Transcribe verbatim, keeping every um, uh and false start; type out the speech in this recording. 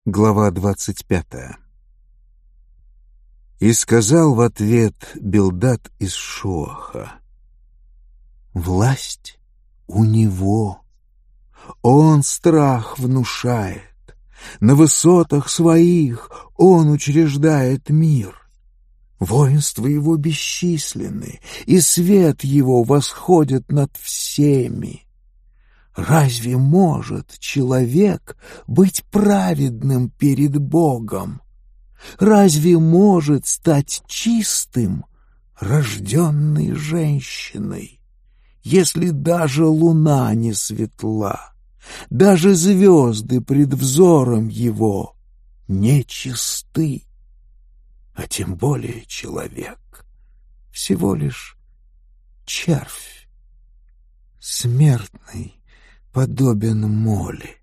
Глава двадцать пятая. И сказал в ответ Билдад из Шуаха: «Власть у него, он страх внушает, на высотах своих он учреждает мир. Воинства его бесчисленны, и свет его восходит над всеми. Разве может человек быть праведным перед Богом? Разве может стать чистым, рожденный женщиной? Если даже луна не светла, даже звезды пред взором его не чисты, а тем более человек всего лишь червь, смертный, подобен моли.